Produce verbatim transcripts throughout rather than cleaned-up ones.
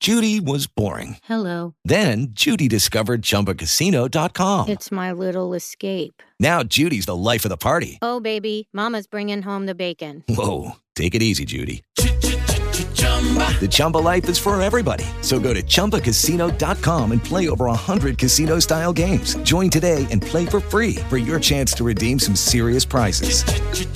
Judy was boring. Hello. Then Judy discovered Chumba Casino dot com. It's my little escape. Now Judy's the life of the party. Oh, baby, mama's bringing home the bacon. Whoa, take it easy, Judy. The Chumba life is for everybody. So go to Chumba Casino dot com and play over one hundred casino-style games. Join today and play for free for your chance to redeem some serious prizes.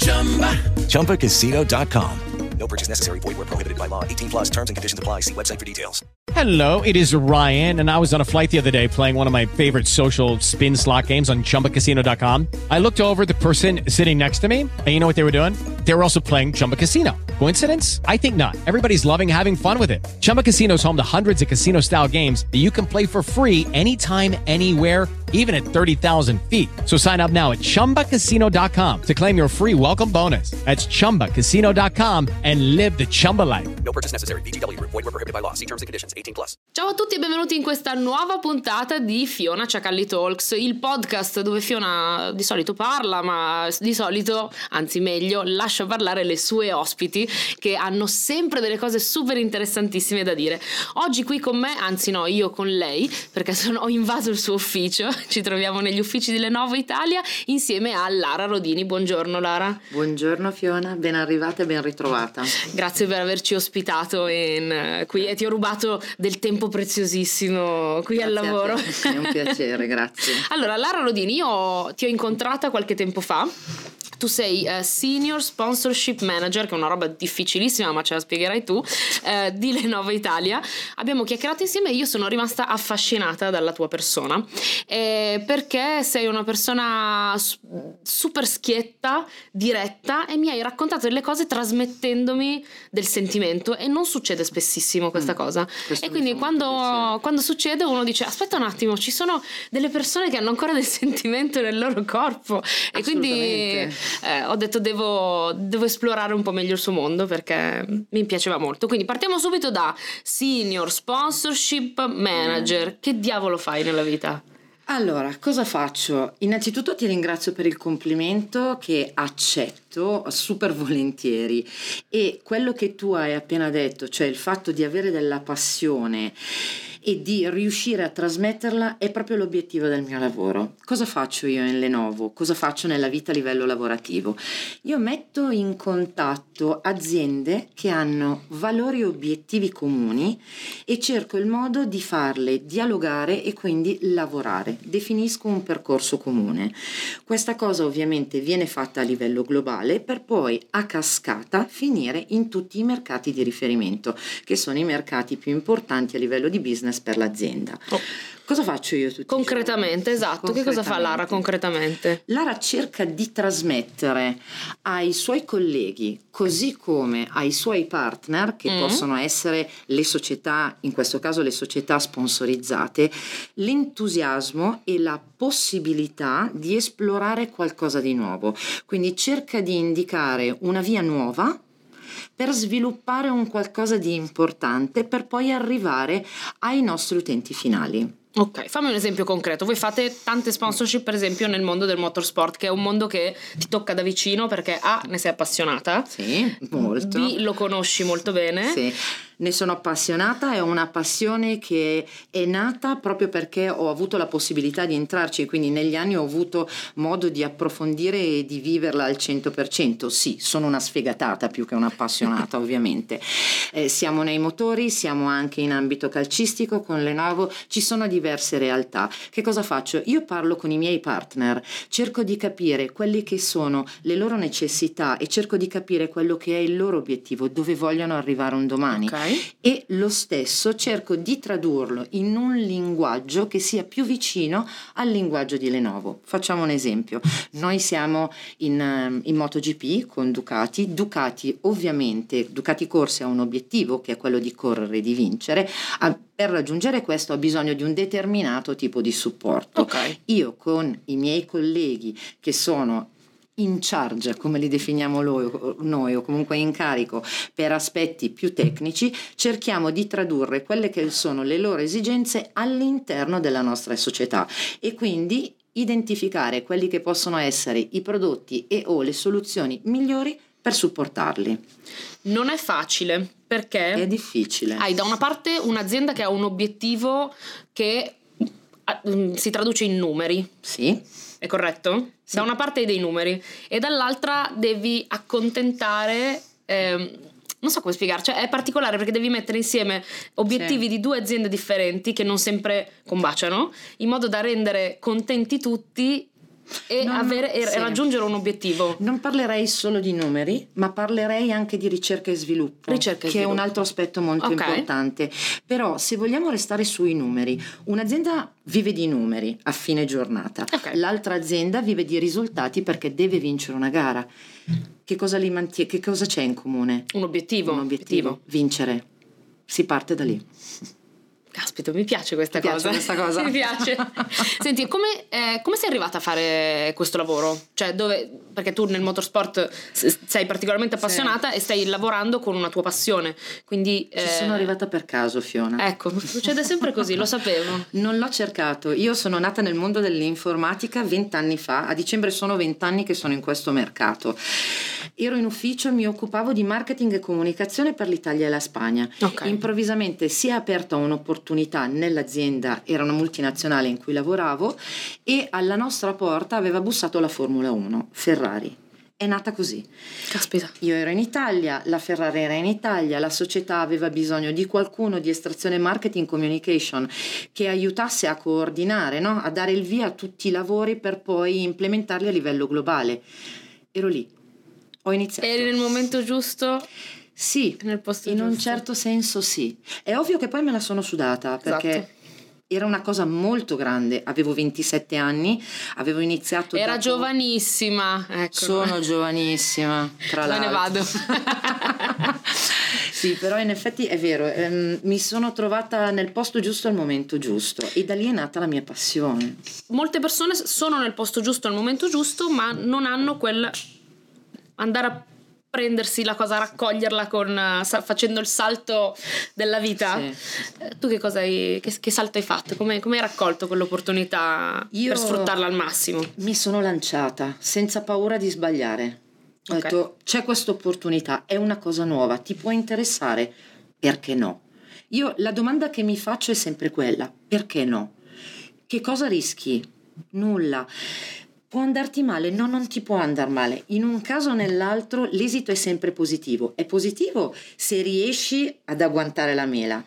Chumba Casino dot com. No purchase necessary. Void where prohibited by law. eighteen plus terms and conditions apply. See website for details. Hello, it is Ryan, and I was on a flight the other day playing one of my favorite social spin slot games on Chumba Casino dot com. I looked over at the person sitting next to me, and you know what they were doing? They were also playing Chumba Casino. Coincidence? I think not. Everybody's loving having fun with it. Chumba Casino is home to hundreds of casino-style games that you can play for free anytime, anywhere, even at thirty thousand feet. So sign up now at Chumba Casino dot com to claim your free welcome bonus. That's Chumba Casino dot com and live the Chumba life. No purchase necessary. V G W. Void where prohibited by law. See terms and conditions. eighteen plus. Ciao a tutti e benvenuti in questa nuova puntata di Fiona Ciacalli Talks, il podcast dove Fiona di solito parla, ma di solito, anzi meglio, lascia parlare le sue ospiti che hanno sempre delle cose super interessantissime da dire. Oggi qui con me, anzi no, io con lei, perché sono, ho invaso il suo ufficio. Ci troviamo negli uffici di Lenovo Italia insieme a Lara Rodini. Buongiorno Lara. Buongiorno Fiona, ben arrivata e ben ritrovata. Grazie per averci ospitato in, qui e ti ho rubato del tempo preziosissimo qui Grazie al lavoro. È un piacere, grazie. Allora Lara Rodini, io ti ho incontrata qualche tempo fa. Tu sei uh, Senior Sponsorship Manager, che è una roba difficilissima, ma ce la spiegherai tu, uh, di Lenovo Italia. Abbiamo chiacchierato insieme e io sono rimasta affascinata dalla tua persona, eh, perché sei una persona super schietta, diretta, e mi hai raccontato delle cose trasmettendomi del sentimento, e non succede spessissimo questa mm, cosa. E quindi quando, quando succede uno dice aspetta un attimo, ci sono delle persone che hanno ancora del sentimento nel loro corpo, e quindi Eh, ho detto devo, devo esplorare un po' meglio il suo mondo, perché mi piaceva molto. Quindi partiamo subito da Senior Sponsorship Manager. Mm. Che diavolo fai nella vita? Allora, cosa faccio? Innanzitutto ti ringrazio per il complimento, che accetto super volentieri, e quello che tu hai appena detto, cioè il fatto di avere della passione e di riuscire a trasmetterla, è proprio l'obiettivo del mio lavoro. Cosa faccio io in Lenovo? Cosa faccio nella vita a livello lavorativo? Io metto in contatto aziende che hanno valori e obiettivi comuni e cerco il modo di farle dialogare e quindi lavorare. Definisco un percorso comune. Questa cosa ovviamente viene fatta a livello globale per poi a cascata finire in tutti i mercati di riferimento, che sono i mercati più importanti a livello di business per l'azienda. Oh. Cosa faccio io tutti concretamente? Esatto, che cosa fa Lara concretamente? Lara cerca di trasmettere ai suoi colleghi, così come ai suoi partner, che mm. possono essere le società, in questo caso le società sponsorizzate, l'entusiasmo e la possibilità di esplorare qualcosa di nuovo. Quindi cerca di indicare una via nuova per sviluppare un qualcosa di importante, per poi arrivare ai nostri utenti finali. Ok, fammi un esempio concreto. Voi fate tante sponsorship, per esempio, nel mondo del motorsport, che è un mondo che ti tocca da vicino, perché A, ne sei appassionata. Sì, molto. B, lo conosci molto bene. Sì. Ne sono appassionata, è una passione che è nata proprio perché ho avuto la possibilità di entrarci, quindi negli anni ho avuto modo di approfondire e di viverla al cento per cento. Sì, sono una sfegatata più che un'appassionata ovviamente. Eh, siamo nei motori, siamo anche in ambito calcistico con Lenovo, ci sono diverse realtà. Che cosa faccio? Io parlo con i miei partner, cerco di capire quelli che sono le loro necessità e cerco di capire quello che è il loro obiettivo, dove vogliono arrivare un domani. Okay. E lo stesso cerco di tradurlo in un linguaggio che sia più vicino al linguaggio di Lenovo. Facciamo un esempio: noi siamo in, in MotoGP con Ducati. Ducati ovviamente, Ducati Corse ha un obiettivo che è quello di correre e di vincere. A, per raggiungere questo ha bisogno di un determinato tipo di supporto. Okay. Io con i miei colleghi che sono in charge, come li definiamo noi, o comunque in carico per aspetti più tecnici, cerchiamo di tradurre quelle che sono le loro esigenze all'interno della nostra società e quindi identificare quelli che possono essere i prodotti e o le soluzioni migliori per supportarli. Non è facile, perché È difficile. hai da una parte un'azienda che ha un obiettivo che uh, si traduce in numeri. Sì. È corretto? Sì. Da una parte hai dei numeri e dall'altra devi accontentare, ehm, non so come spiegare, cioè è particolare perché devi mettere insieme obiettivi Sì. di due aziende differenti che non sempre combaciano, in modo da rendere contenti tutti e, No, no, avere, e sì. raggiungere un obiettivo. Non parlerei solo di numeri, ma parlerei anche di ricerca e sviluppo, Ricerca e che sviluppo. è un altro aspetto molto Ok. importante. Però se vogliamo restare sui numeri, un'azienda vive di numeri a fine giornata, Ok. l'altra azienda vive di risultati perché deve vincere una gara. Che cosa li mantiene? Che cosa c'è in comune? Un obiettivo. Un obiettivo, vincere. Si parte da lì. Caspita, mi piace questa Ti cosa. piace questa cosa? Mi piace. Senti, come, eh, come sei arrivata a fare questo lavoro? Cioè, dove, perché tu nel motorsport s- sei particolarmente appassionata e stai lavorando con una tua passione. Quindi Ci eh, sono arrivata per caso, Fiona. Ecco, succede sempre così, lo sapevo. Non l'ho cercato, io sono nata nel mondo dell'informatica vent'anni fa, a dicembre sono vent'anni che sono in questo mercato. Ero in ufficio, mi occupavo di marketing e comunicazione per l'Italia e la Spagna. Ok. Improvvisamente si è aperta un'opportunità nell'azienda, era una multinazionale in cui lavoravo, e alla nostra porta aveva bussato la Formula uno, Ferrari. È nata così. Caspita. Io ero in Italia, la Ferrari era in Italia, la società aveva bisogno di qualcuno di estrazione marketing communication che aiutasse a coordinare, no? A dare il via a tutti i lavori per poi implementarli a livello globale. Ero lì, ho iniziato. Eri nel momento giusto? Sì, Nel posto in un giusto. certo senso sì. È ovvio che poi me la sono sudata perché Esatto. era una cosa molto grande, avevo ventisette anni, avevo iniziato Era dopo- giovanissima. Ecco. Sono giovanissima, tra Me ne l'altro. vado. Sì, però in effetti è vero, ehm, mi sono trovata nel posto giusto al momento giusto e da lì è nata la mia passione. Molte persone sono nel posto giusto al momento giusto, ma non hanno quel andare a prendersi la cosa, raccoglierla con uh, sa- facendo il salto della vita. Sì. Eh, Tu che cosa hai, che, che salto hai fatto? Come, come hai raccolto quell'opportunità Io- per sfruttarla al massimo? Mi sono lanciata senza paura di sbagliare. Ho Ok. detto, c'è questa opportunità, è una cosa nuova, ti può interessare? Perché no? Io la domanda che mi faccio è sempre quella, perché no? Che cosa rischi? Nulla. Può andarti male? No, non ti può andare male. In un caso o nell'altro l'esito è sempre positivo. È positivo se riesci ad agguantare la mela.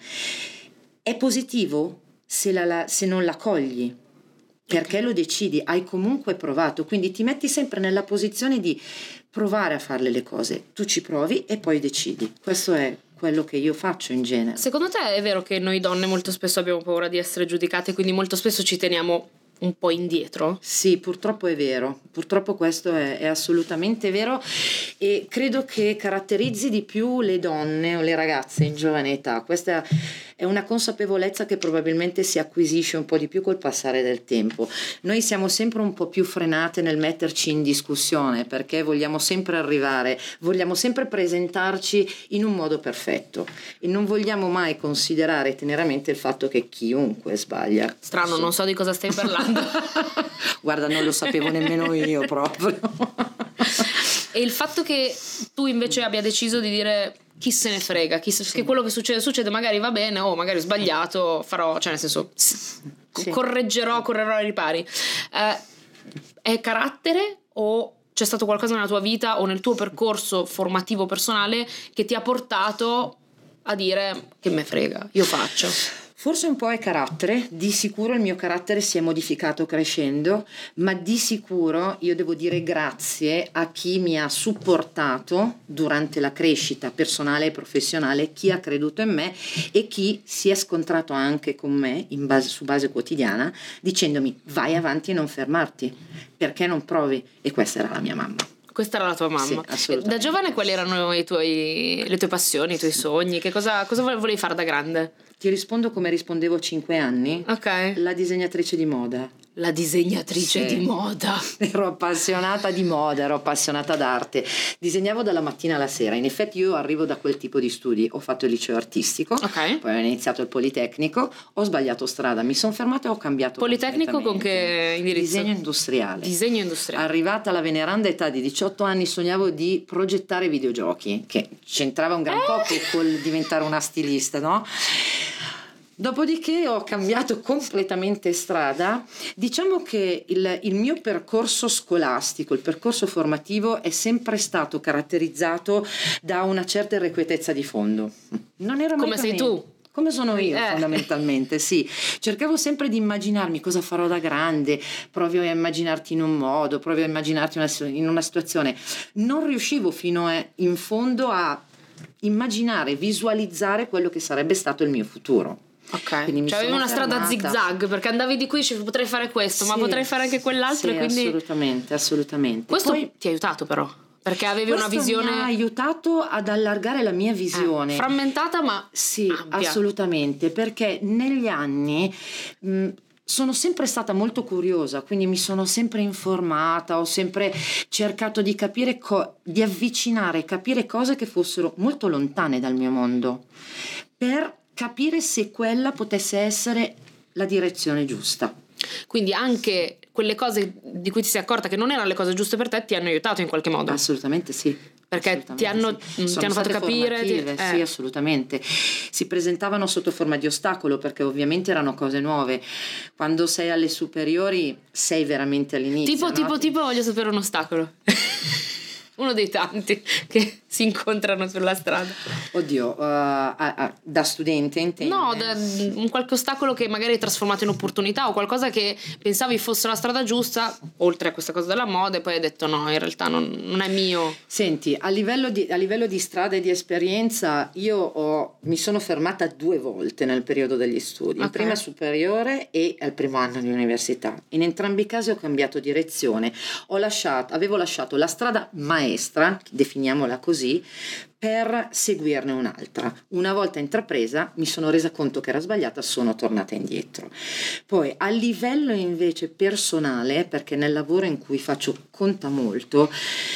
È positivo se, la- la- se non la cogli. Perché lo decidi, hai comunque provato, quindi ti metti sempre nella posizione di provare a farle le cose. Tu ci provi e poi decidi. Questo è quello che io faccio in genere. Secondo te è vero che noi donne molto spesso abbiamo paura di essere giudicate, quindi molto spesso ci teniamo un po' indietro? Sì, purtroppo è vero, purtroppo questo è, è assolutamente vero e credo che caratterizzi di più le donne o le ragazze in giovane età. Questa è una consapevolezza che probabilmente si acquisisce un po' di più col passare del tempo. Noi siamo sempre un po' più frenate nel metterci in discussione perché vogliamo sempre arrivare, vogliamo sempre presentarci in un modo perfetto e non vogliamo mai considerare teneramente il fatto che chiunque sbaglia. Strano, non so di cosa stai parlando. Guarda, non lo sapevo nemmeno io proprio. E il fatto che tu invece abbia deciso di dire chi se ne frega, chi se- che quello che succede succede, magari va bene o magari ho sbagliato, farò, cioè nel senso s- Sì. correggerò, correrò ai ripari. Eh, è carattere o c'è stato qualcosa nella tua vita o nel tuo percorso formativo personale che ti ha portato a dire che me frega, io faccio? Forse un po' è carattere, di sicuro il mio carattere si è modificato crescendo, ma di sicuro io devo dire grazie a chi mi ha supportato durante la crescita personale e professionale, chi ha creduto in me e chi si è scontrato anche con me in base, su base quotidiana dicendomi vai avanti e non fermarti, perché non provi? E questa era la mia mamma. Questa era la tua mamma. Sì, assolutamente. Da giovane quali erano i tuoi, le tue passioni, i tuoi sogni? Che cosa, cosa volevi fare da grande? Ti rispondo come rispondevo a cinque anni. Ok. La disegnatrice di moda. La disegnatrice Sì. di moda. Ero appassionata di moda, ero appassionata d'arte. Disegnavo dalla mattina alla sera. In effetti io arrivo da quel tipo di studi. Ho fatto il liceo artistico, Ok. poi ho iniziato il Politecnico, ho sbagliato strada, mi sono fermata e ho cambiato Politecnico con completamente. che indirizzo? Disegno industriale. Disegno industriale. Arrivata alla veneranda età di diciotto anni sognavo di progettare videogiochi, che c'entrava un gran Eh? poco col diventare una stilista, no? Dopodiché ho cambiato completamente strada. Diciamo che il, il mio percorso scolastico, il percorso formativo è sempre stato caratterizzato da una certa irrequietezza di fondo. Non ero mai Come sei me. tu. Come sono io Eh. fondamentalmente, sì. Cercavo sempre di immaginarmi cosa farò da grande, provi a immaginarti in un modo, provi a immaginarti una, in una situazione. Non riuscivo fino a, in fondo a immaginare, visualizzare quello che sarebbe stato il mio futuro. Ok, Quindi mi cioè avevi sono una strada fermata. zigzag, perché andavi di qui, dicevi, potrei fare questo, ma Sì. potrei fare anche quell'altro, Sì, e quindi assolutamente, assolutamente. questo Poi, ti ha aiutato però, perché avevi una questo visione mi ha aiutato ad allargare la mia eh, visione. frammentata ma Sì, ampia. assolutamente, perché negli anni mh, sono sempre stata molto curiosa, quindi mi sono sempre informata, ho sempre cercato di capire, co- di avvicinare, capire cose che fossero molto lontane dal mio mondo, per capire se quella potesse essere la direzione giusta. Quindi anche quelle cose di cui ti sei accorta che non erano le cose giuste per te ti hanno aiutato in qualche modo. Assolutamente sì. Perché Assolutamente ti hanno- sì. ti Sono hanno fatto state capire, ti- formative, eh. sì, assolutamente. Si presentavano sotto forma di ostacolo, perché ovviamente erano cose nuove. Quando sei alle superiori sei veramente all'inizio, Tipo, no? tipo, tipo, voglio sapere un ostacolo. Uno dei tanti che si incontrano sulla strada. Oddio, uh, ah, ah, da studente intendi? No, da, un qualche ostacolo che magari hai trasformato in opportunità, o qualcosa che pensavi fosse la strada giusta, oltre a questa cosa della moda, e poi hai detto no, in realtà non, non è mio. Senti, a livello di, a livello di strada e di esperienza, io ho, mi sono fermata due volte nel periodo degli studi, in Ok. prima superiore e al primo anno di università. In entrambi i casi ho cambiato direzione, ho lasciato, avevo lasciato la strada maestra, definiamola così, per seguirne un'altra. Una volta intrapresa mi sono resa conto che era sbagliata, sono tornata indietro. Poi a livello invece personale, perché nel lavoro in cui faccio conta molto,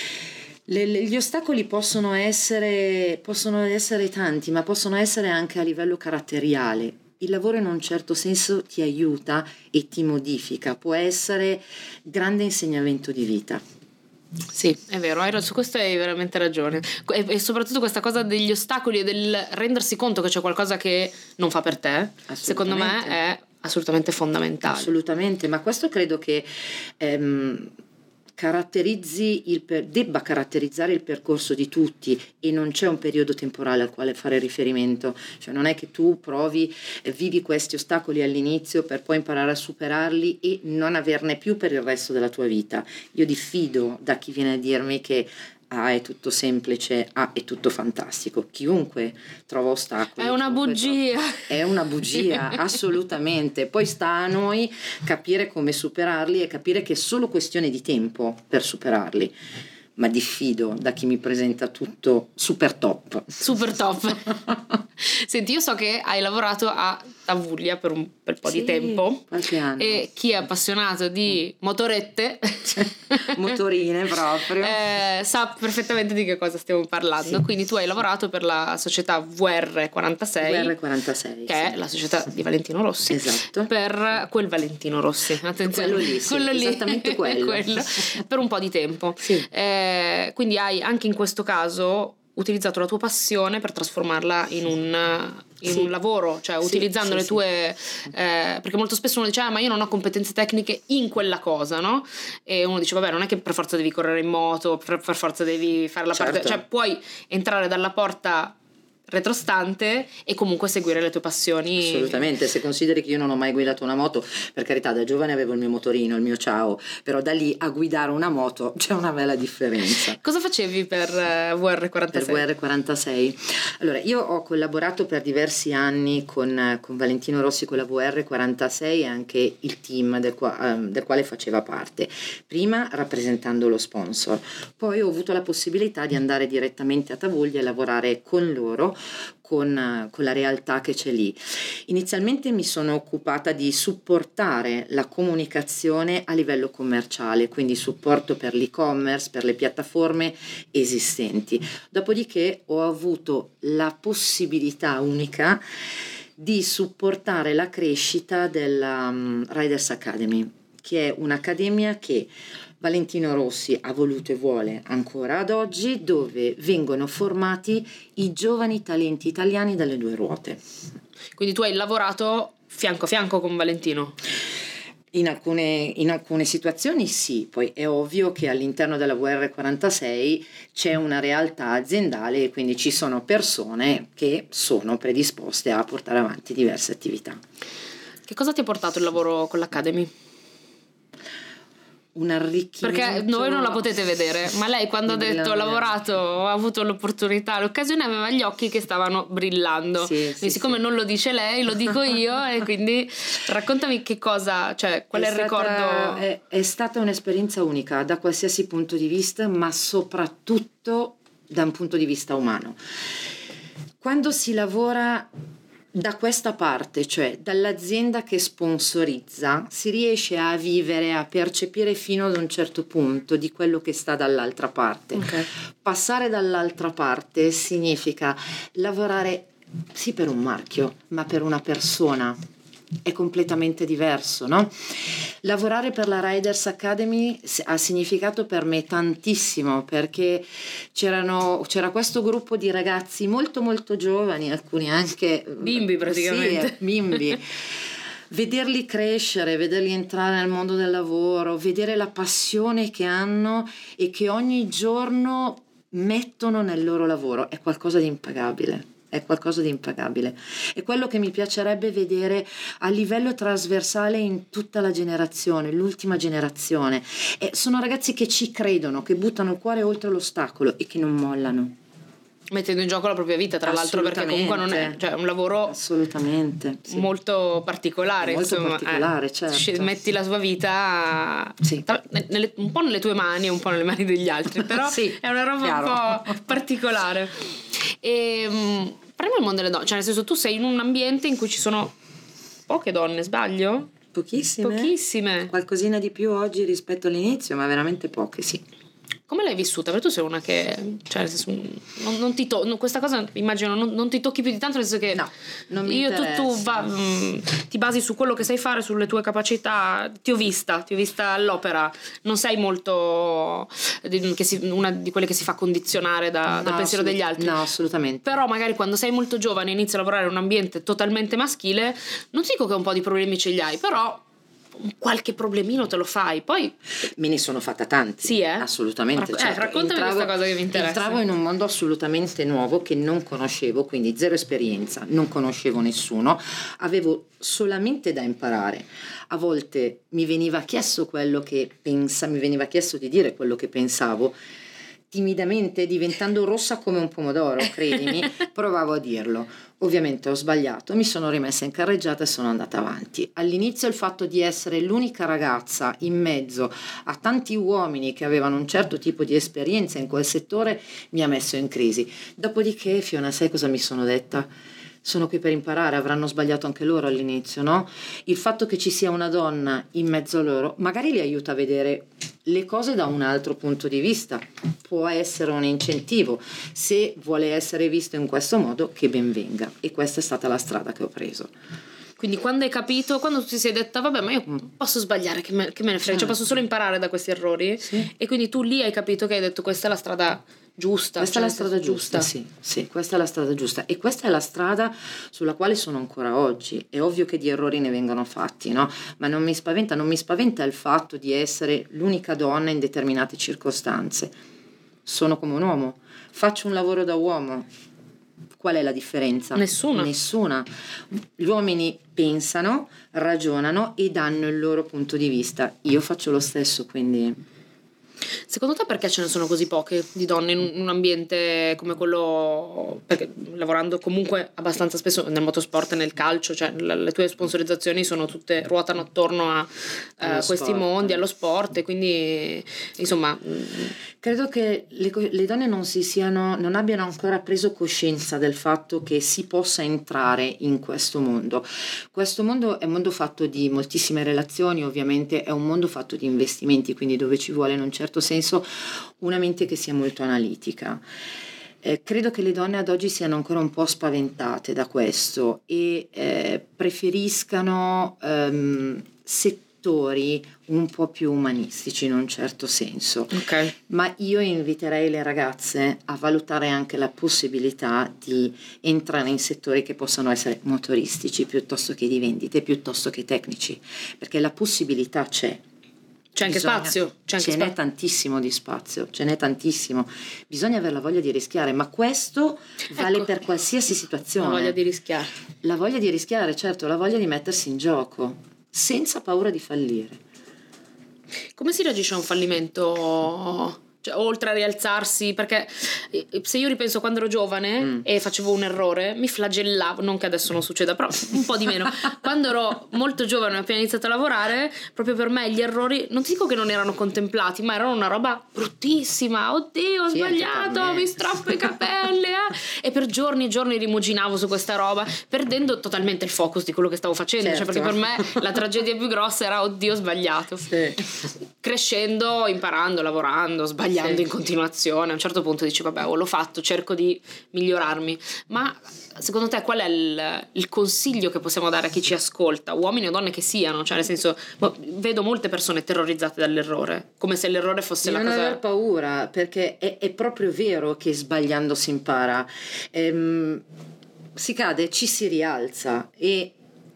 le- le- gli ostacoli possono essere, possono essere tanti, ma possono essere anche a livello caratteriale. Il lavoro in un certo senso ti aiuta e ti modifica, può essere grande insegnamento di vita. Sì, è vero, hai, su questo hai veramente ragione. E, e soprattutto questa cosa degli ostacoli e del rendersi conto che c'è qualcosa che non fa per te, secondo me Assolutamente. è assolutamente fondamentale. Assolutamente, ma questo credo che ehm, caratterizzi il per- debba caratterizzare il percorso di tutti, e non c'è un periodo temporale al quale fare riferimento, cioè non è che tu provi, eh, vivi questi ostacoli all'inizio per poi imparare a superarli e non averne più per il resto della tua vita. Io diffido da chi viene a dirmi che A è tutto semplice, A è tutto fantastico. Chiunque trova ostacoli. È una chiunque bugia. trova- È una bugia, assolutamente. Poi sta a noi capire come superarli e capire che è solo questione di tempo per superarli. Ma diffido da chi mi presenta tutto super top. Super top. Senti, io so che hai lavorato a Tavuglia per un bel po' di Sì, tempo. qualche anno. E chi è appassionato di motorette Motorine proprio. eh, sa perfettamente di che cosa stiamo parlando. Sì. Quindi tu hai lavorato per la società V R quarantasei, V R quarantasei, che è sì. la società di Valentino Rossi. Esatto. Per quel Valentino Rossi, attenzione, Quello lì, sì, esattamente quello. per un po' di tempo. Sì. Eh, quindi hai anche in questo caso utilizzato la tua passione per trasformarla in un, in Sì. un lavoro, cioè Sì, utilizzando sì, le sì. tue eh, perché molto spesso uno dice ah, ma io non ho competenze tecniche in quella cosa, no? E uno dice vabbè, non è che per forza devi correre in moto, per, per forza devi fare la parte, Certo. cioè puoi entrare dalla porta retrostante e comunque seguire le tue passioni. Assolutamente, se consideri che io non ho mai guidato una moto, per carità, da giovane avevo il mio motorino, il mio Ciao, però da lì a guidare una moto c'è una bella differenza. Cosa facevi per eh, V R Per quarantasei? V R quarantasei. Allora, io ho collaborato per diversi anni con, con Valentino Rossi con la V R quarantasei e anche il team del, qua- ehm, del quale faceva parte, prima rappresentando lo sponsor, poi ho avuto la possibilità di andare direttamente a Tavuglia e lavorare con loro contatto con, con la realtà che c'è lì. Inizialmente mi sono occupata di supportare la comunicazione a livello commerciale, quindi supporto per l'e-commerce, per le piattaforme esistenti. Dopodiché ho avuto la possibilità unica di supportare la crescita della um, Riders Academy, che è un'accademia che Valentino Rossi ha voluto e vuole ancora ad oggi, dove vengono formati i giovani talenti italiani dalle due ruote. Quindi tu hai lavorato fianco a fianco con Valentino? In alcune, in alcune situazioni sì, poi è ovvio che all'interno della V R quarantasei c'è una realtà aziendale e quindi ci sono persone che sono predisposte a portare avanti diverse attività. Che cosa ti ha portato il lavoro con l'Academy? Un arricchimento. Perché noi non la potete vedere, ma lei quando ha detto ho lavorato, ho avuto l'opportunità, l'occasione, aveva gli occhi che stavano brillando. Sì, quindi sì, siccome sì. non lo dice lei, lo dico io e quindi raccontami che cosa, cioè qual è, è il stata, ricordo. È, è stata un'esperienza unica da qualsiasi punto di vista, ma soprattutto da un punto di vista umano. Quando si lavora da questa parte, cioè dall'azienda che sponsorizza, si riesce a vivere, a percepire fino ad un certo punto di quello che sta dall'altra parte. Okay. Passare dall'altra parte significa lavorare sì per un marchio, ma per una persona. È completamente diverso, no? Lavorare per la Riders Academy ha significato per me tantissimo, perché c'erano, c'era questo gruppo di ragazzi molto molto giovani, alcuni anche bimbi praticamente. Sì, bimbi. Vederli crescere, vederli entrare nel mondo del lavoro, vedere la passione che hanno e che ogni giorno mettono nel loro lavoro è qualcosa di impagabile. È qualcosa di impagabile. È quello che mi piacerebbe vedere a livello trasversale in tutta la generazione, l'ultima generazione. E sono ragazzi che ci credono, che buttano il cuore oltre l'ostacolo e che non mollano. Mettendo in gioco la propria vita, tra l'altro, perché comunque non è, cioè, un lavoro assolutamente sì. molto particolare. Molto insomma, particolare, eh, certo. Metti la tua vita sì. tra, nelle, un po' nelle tue mani e un po' nelle mani degli altri, però sì, è una roba chiaro. Un po' particolare. E um, parliamo del mondo delle donne, cioè nel senso tu sei in un ambiente in cui ci sono poche donne, sbaglio? Pochissime. Pochissime. Qualcosina di più oggi rispetto all'inizio, ma veramente poche, sì. Come l'hai vissuta? Perché tu sei una che, cioè, nel senso, non, non ti to- questa cosa immagino non, non ti tocchi più di tanto, nel senso che no, non mi io interessa. tu, tu va, mh, ti basi su quello che sai fare, sulle tue capacità. Ti ho vista, ti ho vista all'opera. Non sei molto di, che si, una di quelle che si fa condizionare da, no, dal pensiero degli altri. No, assolutamente. Però magari quando sei molto giovane e inizi a lavorare in un ambiente totalmente maschile, non dico che un po' di problemi ce li hai, però qualche problemino te lo fai, poi me ne sono fatta tanti. Sì, eh? Assolutamente. Rac- certo. eh, raccontami entravo, questa cosa che mi interessa. Entravo in un mondo assolutamente nuovo che non conoscevo, quindi zero esperienza, non conoscevo nessuno, avevo solamente da imparare. A volte mi veniva chiesto quello che pensa, mi veniva chiesto di dire quello che pensavo. Timidamente, diventando rossa come un pomodoro, credimi, provavo a dirlo. Ovviamente ho sbagliato, mi sono rimessa in carreggiata e sono andata avanti. All'inizio il fatto di essere l'unica ragazza in mezzo a tanti uomini che avevano un certo tipo di esperienza in quel settore mi ha messo in crisi. Dopodiché, Fiona, sai cosa mi sono detta? Sono qui per imparare, avranno sbagliato anche loro all'inizio, no? Il fatto che ci sia una donna in mezzo a loro magari li aiuta a vedere le cose da un altro punto di vista, può essere un incentivo. Se vuole essere visto in questo modo, che ben venga. E questa è stata la strada che ho preso. Quindi quando hai capito, quando ti sei detta vabbè, ma io posso sbagliare, che me, che me ne frega, cioè posso solo imparare da questi errori, sì. E quindi tu lì hai capito che hai detto questa è la strada giusta. Questa cioè è la strada giusta, giusta. Sì, sì, questa è la strada giusta e questa è la strada sulla quale sono ancora oggi. È ovvio che di errori ne vengono fatti, no? Ma non mi spaventa, non mi spaventa il fatto di essere l'unica donna in determinate circostanze. Sono come un uomo, faccio un lavoro da uomo. Qual è la differenza? Nessuna. Nessuna. Gli uomini pensano, ragionano e danno il loro punto di vista. Io faccio lo stesso, quindi... Secondo te perché ce ne sono così poche di donne in un ambiente come quello, perché lavorando comunque abbastanza spesso nel motorsport e nel calcio, cioè le tue sponsorizzazioni sono tutte, ruotano attorno a uh, questi sport. mondi, allo sport, e quindi insomma credo che le, le donne non si siano, non abbiano ancora preso coscienza del fatto che si possa entrare in questo mondo. Questo mondo è un mondo fatto di moltissime relazioni, ovviamente è un mondo fatto di investimenti, quindi dove ci vuole in un certo senso una mente che sia molto analitica. Eh, credo che le donne ad oggi siano ancora un po' spaventate da questo e eh, preferiscano ehm, settori un po' più umanistici in un certo senso. Okay. Ma io inviterei le ragazze a valutare anche la possibilità di entrare in settori che possano essere motoristici piuttosto che di vendite, piuttosto che tecnici, perché la possibilità c'è. C'è anche Bisogna, spazio, c'è anche ce spazio. n'è tantissimo di spazio, ce n'è tantissimo. Bisogna avere la voglia di rischiare, ma questo vale Ecco, per qualsiasi situazione. La voglia di rischiare. La voglia di rischiare, certo, la voglia di mettersi in gioco, senza paura di fallire. Come si reagisce a un fallimento? Cioè, oltre a rialzarsi, perché se io ripenso quando ero giovane mm. e facevo un errore, mi flagellavo, non che adesso non succeda, però un po' di meno. Quando ero molto giovane e appena iniziato a lavorare, proprio per me gli errori, non ti dico che non erano contemplati, ma erano una roba bruttissima. Oddio, ho sì, sbagliato, mi strappo i capelli eh? E per giorni e giorni rimuginavo su questa roba, perdendo totalmente il focus di quello che stavo facendo. Certo. Cioè, perché per me la tragedia più grossa era oddio, ho sbagliato. Sì. Crescendo, imparando, lavorando, sbagliando sì. in continuazione, a un certo punto dici vabbè, l'ho fatto, cerco di migliorarmi. Ma secondo te qual è il, il consiglio che possiamo dare a chi ci ascolta, uomini o donne che siano? Cioè, nel senso, vedo molte persone terrorizzate dall'errore, come se l'errore fosse di la non cosa. Non aver paura, perché è, è proprio vero che sbagliando si impara. Ehm, si cade, ci si rialza, e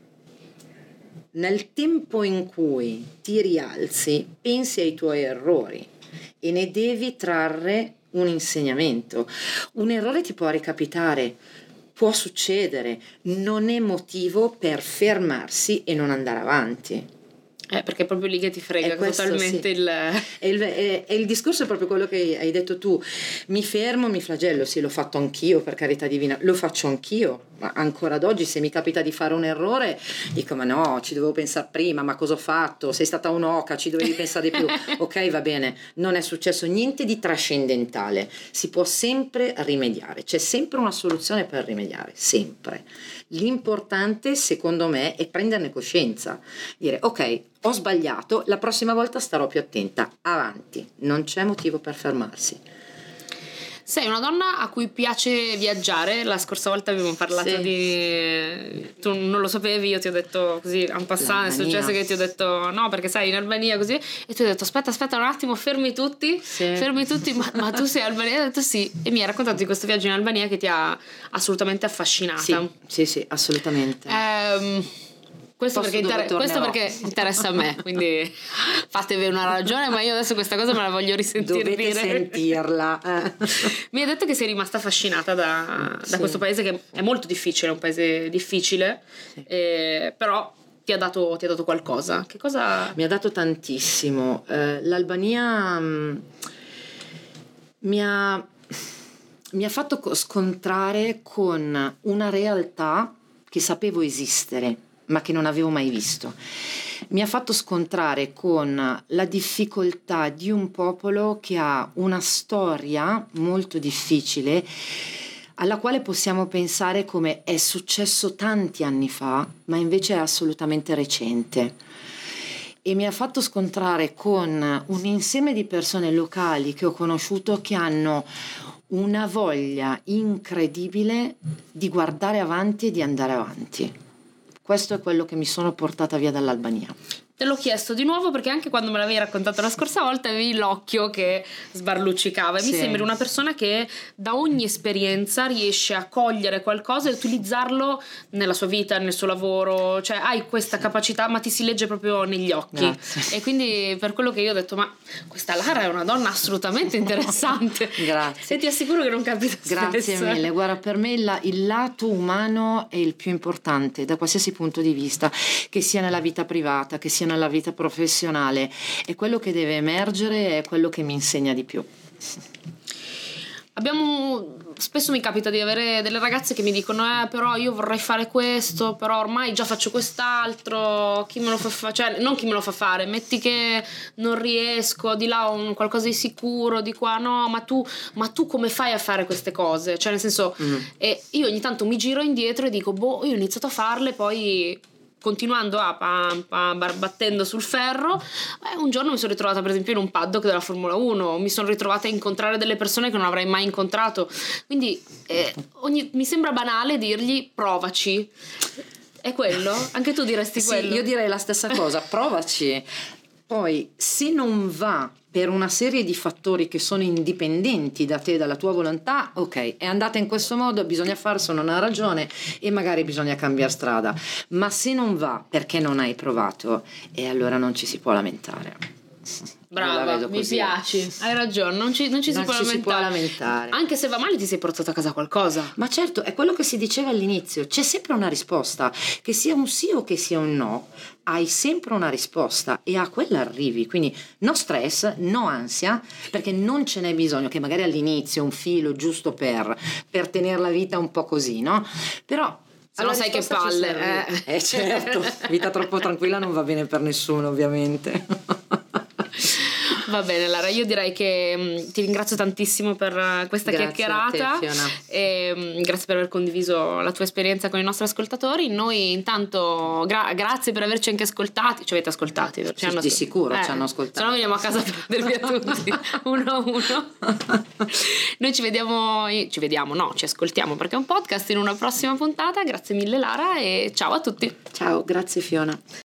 nel tempo in cui ti rialzi pensi ai tuoi errori e ne devi trarre un insegnamento. Un errore ti può ricapitare, può succedere, non è motivo per fermarsi e non andare avanti. Eh, perché è proprio lì che ti frega questo, totalmente sì. il... È il, è, è il discorso è proprio quello che hai detto tu. Mi fermo, mi flagello, sì, l'ho fatto anch'io, per carità divina, lo faccio anch'io, ma ancora ad oggi se mi capita di fare un errore dico ma no, ci dovevo pensare prima, ma cosa ho fatto? Sei stata un'oca, ci dovevi pensare di più. Ok, va bene, non è successo niente di trascendentale, si può sempre rimediare, c'è sempre una soluzione per rimediare, sempre. L'importante secondo me è prenderne coscienza, dire ok, ho sbagliato, la prossima volta starò più attenta, avanti, non c'è motivo per fermarsi. Sei una donna a cui piace viaggiare, la scorsa volta abbiamo parlato sì. di... tu non lo sapevi, io ti ho detto così, en passant, è successo che ti ho detto no, perché sai in Albania così, e tu hai detto aspetta aspetta un attimo, fermi tutti, sì. fermi tutti, ma, ma tu sei albanese? Ho detto sì, e mi hai raccontato di questo viaggio in Albania che ti ha assolutamente affascinata. Sì, sì, sì, assolutamente. Ehm... Questo perché, inter- questo perché interessa a me, quindi fatevi una ragione, ma io adesso questa cosa me la voglio risentire. Dovete dire. sentirla. Mi hai detto che sei rimasta affascinata da, sì. da questo paese che è molto difficile, è un paese difficile, sì. eh, però ti ha, dato, ti ha dato qualcosa. Che cosa? Mi ha dato tantissimo. Eh, L'Albania mh, mi ha, mi ha fatto scontrare con una realtà che sapevo esistere, ma che non avevo mai visto. Mi ha fatto scontrare con la difficoltà di un popolo che ha una storia molto difficile, alla quale possiamo pensare come è successo tanti anni fa, ma invece è assolutamente recente. E mi ha fatto scontrare con un insieme di persone locali che ho conosciuto che hanno una voglia incredibile di guardare avanti e di andare avanti. Questo è quello che mi sono portata via dall'Albania. Te l'ho chiesto di nuovo perché anche quando me l'avevi raccontato la scorsa volta avevi l'occhio che sbarluccicava e sì. mi sembri una persona che da ogni esperienza riesce a cogliere qualcosa e utilizzarlo nella sua vita, nel suo lavoro, cioè hai questa capacità, ma ti si legge proprio negli occhi. Grazie. E quindi per quello che io ho detto, ma questa Lara è una donna assolutamente interessante. Grazie. E ti assicuro che non capita Grazie spesso. mille, guarda, per me il, il lato umano è il più importante da qualsiasi punto di vista, che sia nella vita privata, che sia nella vita professionale e quello che deve emergere è quello che mi insegna di più. Abbiamo, spesso mi capita di avere delle ragazze che mi dicono eh però io vorrei fare questo, però ormai già faccio quest'altro, chi me lo fa fare, cioè non chi me lo fa fare, metti che non riesco, di là ho un qualcosa di sicuro, di qua no, ma tu, ma tu come fai a fare queste cose? Cioè nel senso, mm. e io ogni tanto mi giro indietro e dico boh, io ho iniziato a farle, poi continuando a pam, pam, battendo sul ferro, eh, un giorno mi sono ritrovata per esempio in un paddock della Formula uno, mi sono ritrovata a incontrare delle persone che non avrei mai incontrato, quindi eh, ogni, mi sembra banale dirgli provaci, è quello? Anche tu diresti sì, quello? Io direi la stessa cosa, provaci, poi se non va per una serie di fattori che sono indipendenti da te, dalla tua volontà, ok, è andata in questo modo, bisogna farselo, non ha ragione e magari bisogna cambiare strada, ma se non va perché non hai provato, e allora non ci si può lamentare. Brava, mi piaci, hai ragione, non ci, non ci, non si, può ci si può lamentare. Anche se va male ti sei portato a casa qualcosa. Ma certo, è quello che si diceva all'inizio, c'è sempre una risposta, che sia un sì o che sia un no, hai sempre una risposta e a quella arrivi, quindi no stress, no ansia, perché non ce n'è bisogno, che magari all'inizio un filo giusto per, per tenere la vita un po' così, no? Però se no sai che palle, eh. eh certo, vita troppo tranquilla non va bene per nessuno ovviamente. Va bene Lara, io direi che mh, ti ringrazio tantissimo per questa grazie chiacchierata a te, Fiona. E mh, grazie per aver condiviso la tua esperienza con i nostri ascoltatori. Noi intanto gra- grazie per averci anche ascoltati, ci avete ascoltati? Ci sì, hanno di ascol- sicuro eh, ci hanno ascoltati. Se no veniamo a casa per prendervi a tutti uno a uno. Noi ci vediamo, ci vediamo, no, ci ascoltiamo perché è un podcast in una prossima puntata. Grazie mille Lara e ciao a tutti. Ciao, grazie Fiona.